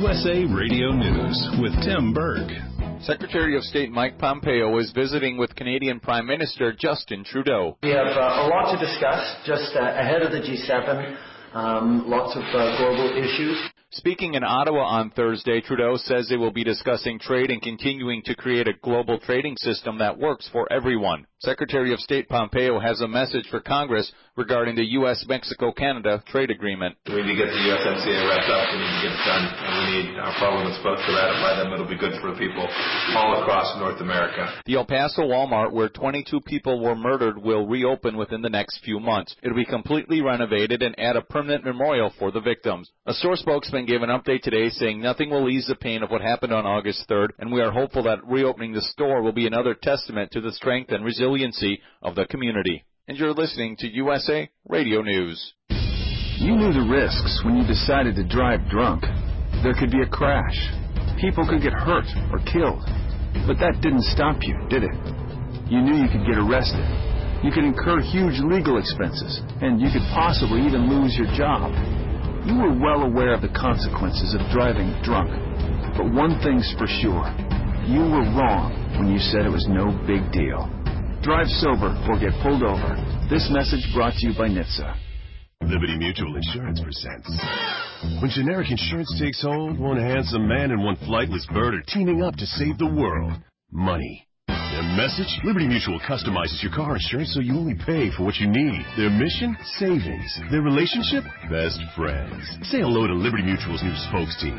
USA Radio News with Tim Berg. Secretary of State Mike Pompeo is visiting with Canadian Prime Minister Justin Trudeau. We have a lot to discuss just ahead of the G7, lots of global issues. Speaking in Ottawa on Thursday, Trudeau says they will be discussing trade and continuing to create a global trading system that works for everyone. Secretary of State Pompeo has a message for Congress regarding the U.S.-Mexico-Canada trade agreement. We need to get the USMCA wrapped up. We need to get it done. And we need our Parliament's vote to ratify them. It'll be good for the people all across North America. The El Paso Walmart, where 22 people were murdered, will reopen within the next few months. It'll be completely renovated and add a permanent memorial for the victims. A store spokesman gave an update today saying nothing will ease the pain of what happened on August 3rd, and we are hopeful that reopening the store will be another testament to the strength and resiliency of the community. And you're listening to USA Radio News. You knew the risks when you decided to drive drunk. There could be a crash. People could get hurt or killed. But that didn't stop you, did it? You knew you could get arrested. You could incur huge legal expenses, and you could possibly even lose your job. You were well aware of the consequences of driving drunk. But one thing's for sure. You were wrong when you said it was no big deal. Drive sober or get pulled over. This message brought to you by NHTSA. Liberty Mutual Insurance presents. When generic insurance takes hold, one handsome man and one flightless bird are teaming up to save the world. Money. Their message? Liberty Mutual customizes your car insurance so you only pay for what you need. Their mission? Savings. Their relationship? Best friends. Say hello to Liberty Mutual's new spokes team.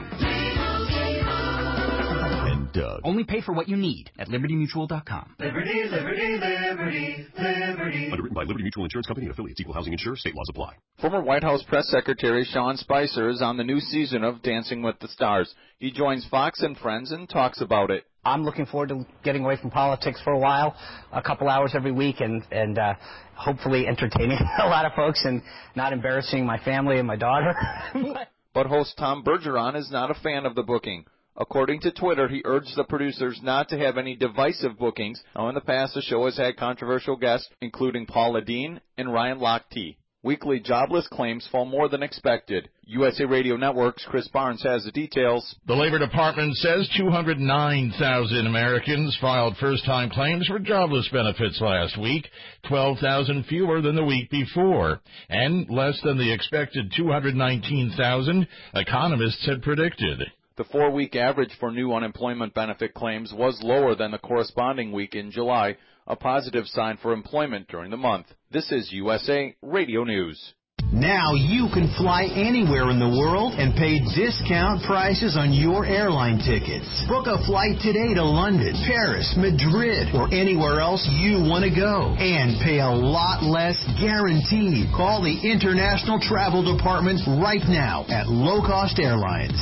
Doug. Only pay for what you need at LibertyMutual.com. Liberty, liberty, liberty, liberty. Underwritten by Liberty Mutual Insurance Company and affiliates. Equal housing insurer. State laws apply. Former White House Press Secretary Sean Spicer is on the new season of Dancing with the Stars. He joins Fox and Friends and talks about it. I'm looking forward to getting away from politics for a while, a couple hours every week, and hopefully entertaining a lot of folks and not embarrassing my family and my daughter. But host Tom Bergeron is not a fan of the booking. According to Twitter, he urged the producers not to have any divisive bookings. Now, in the past, the show has had controversial guests, including Paula Deen and Ryan Lochte. Weekly jobless claims fall more than expected. USA Radio Network's Chris Barnes has the details. The Labor Department says 209,000 Americans filed first-time claims for jobless benefits last week, 12,000 fewer than the week before, and less than the expected 219,000 economists had predicted. The 4-week average for new unemployment benefit claims was lower than the corresponding week in July, a positive sign for employment during the month. This is USA Radio News. Now you can fly anywhere in the world and pay discount prices on your airline tickets. Book a flight today to London, Paris, Madrid, or anywhere else you want to go. And pay a lot less guaranteed. Call the International Travel Department right now at Low Cost Airlines.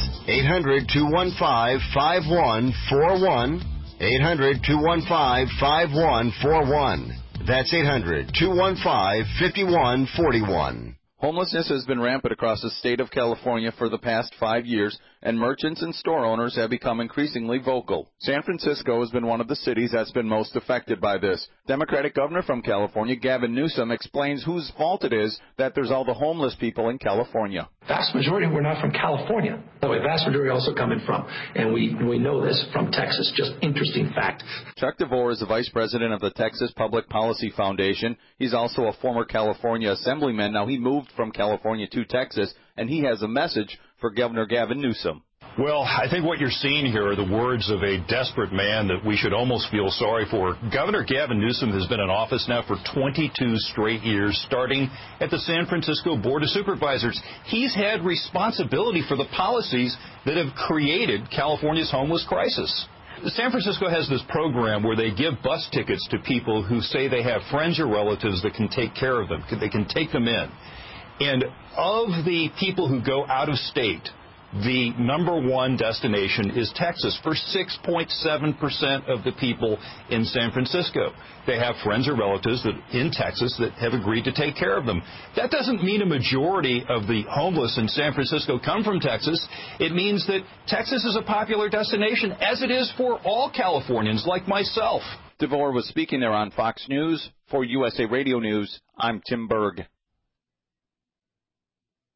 800-215-5141. 800-215-5141. That's 800-215-5141. Homelessness has been rampant across the state of California for the past 5 years, and merchants and store owners have become increasingly vocal. San Francisco has been one of the cities that's been most affected by this. Democratic governor from California, Gavin Newsom, explains whose fault it is that there's all the homeless people in California. Vast majority were not from California. By the way, vast majority also coming from, and we know this, from Texas. Just interesting fact. Chuck DeVore is the vice president of the Texas Public Policy Foundation. He's also a former California assemblyman. Now, he moved from California to Texas, and he has a message for Governor Gavin Newsom. Well, I think what you're seeing here are the words of a desperate man that we should almost feel sorry for. Governor Gavin Newsom has been in office now for 22 straight years, starting at the San Francisco Board of Supervisors. He's had responsibility for the policies that have created California's homeless crisis. San Francisco has this program where they give bus tickets to people who say they have friends or relatives that can take care of them. They can take them in. And of the people who go out of state, the number one destination is Texas for 6.7% of the people in San Francisco. They have friends or relatives in Texas that have agreed to take care of them. That doesn't mean a majority of the homeless in San Francisco come from Texas. It means that Texas is a popular destination, as it is for all Californians like myself. DeVore was speaking there on Fox News. For USA Radio News, I'm Tim Berg.